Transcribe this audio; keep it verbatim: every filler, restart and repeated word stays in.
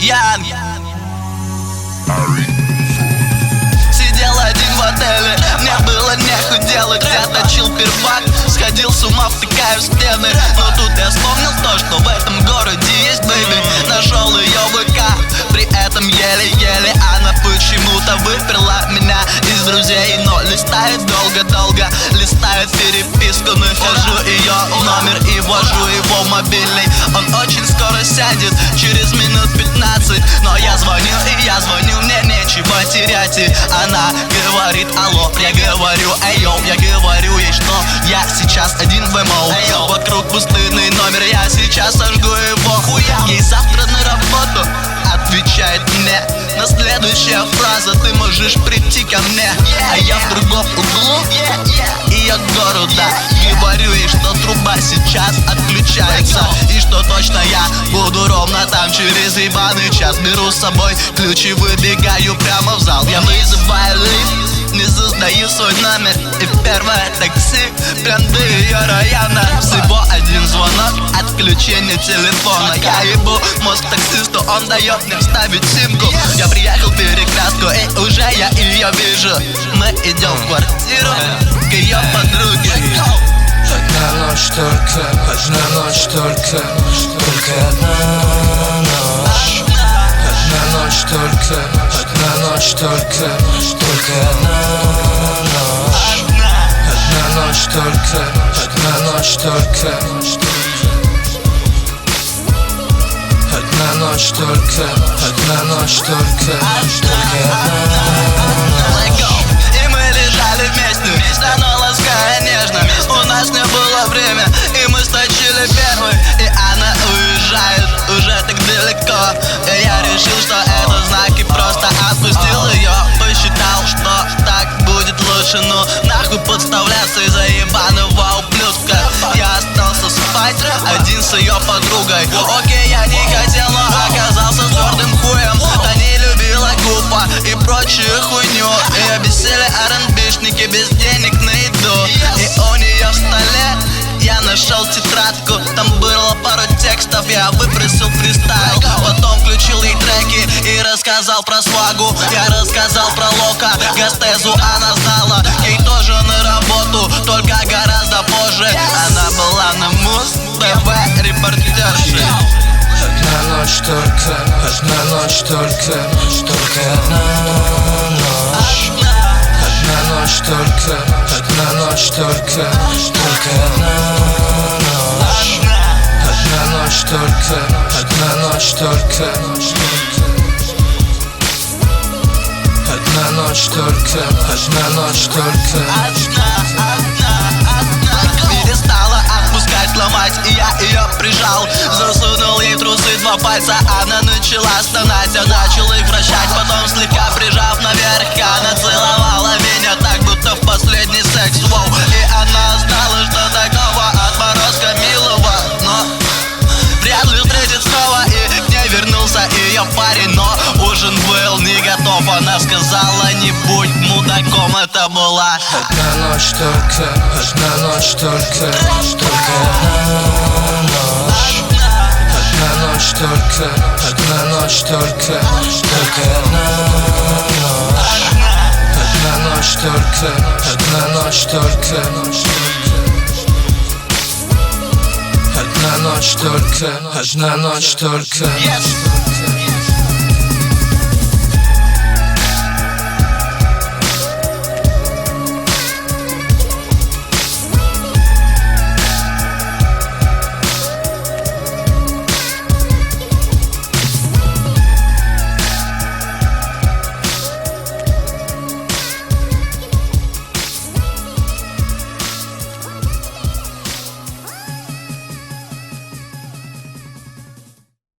пьян. Сидел один в отеле, мне было нехуй делать. Я точил первак, сходил с ума, втыкаю в стены. Но тут я вспомнил то, что в этом городе есть бэйби. Нашел ее в ВК, при этом еле-еле она почему-то выперла меня из друзей. Но листает долго-долго, листает переписку. Нахожу ее номер и ввожу его в мобильный. Он очень скоро сядет, через минут пятнадцать. Но я звоню и я звоню, мне нечего терять. И она говорит: алло, я говорю: эй, йоу, я говорю ей, что я сейчас один в МО. Вокруг пустынный номер, я сейчас сожгу его. Ей завтра на работу, отвечает мне на следующая фраза: ты можешь прийти ко мне. А я в другом углу ее города. Говорю ей, что труба сейчас отключается, и что точно я буду ровно там через ебаный час. Беру с собой ключи, выбегаю прямо в зал. Я вызываю лифт, не создаю свой номер, и первое такси прям до ее района. Всего один звонок, отключение телефона. Я ебу мозг таксисту, он дает мне вставить симку. Я приехал в перекрестку, и уже я ее вижу. Мы идем в квартиру к ее подруге. Одна ночь только, одна ночь только, только одна ночь. Одна ночь только, одна ночь только, только одна ночь. Одна ночь только, одна ночь только, одна ночь только, одна ночь только, только одна ночь. И мы лежали вместе, оно лаская нежно. У нас не было время, и мы сточили первый. И она уезжает уже так далеко. И я решил, что это знак, и просто отпустил ее. Посчитал, что так будет лучше. Ну нахуй подставляться из-за ебаного ублюдка. Я остался спать один с ее подругой. Окей, я не хотел, но оказался с твердым хуем. Та не любила гупа и прочую хуйню. И обесели ар энд би-шники без денег на еду. И у нее в столе я нашел тетрадку, там было пару текстов, я выпросил фристайл. Потом включил ей треки и рассказал про свагу. Я рассказал про Лока, Гастезу она знала. Ей тоже на работу, только гораздо позже. Она была на Муз-ТВ репортершей. Одна ночь только, одна ночь только, только одна ночь. Одна ночь только, одна ночь только, только одна ночь. Одна ночь только, одна ночь только, одна ночь только, одна ночь только. Перестала отпускать, ломать, и я ее прижал. Засунул ей в трусы два пальца, она начала стонать. Я начал их вращать, потом слегка прижав наверх. Она целовала меня так, будто в последний секс, воу. И она знала, что такого отморозка милого, но вряд ли встретит снова. И к ней вернулся ее парень, но ужин был не готов. Она сказала: не будь мудаком, это была одна ночь только, одна ночь только, только одна ночь. Одна ночь только, одна ночь только, только одна ночь. Одна ночь только, одна ночь только, одна ночь только, одна ночь только.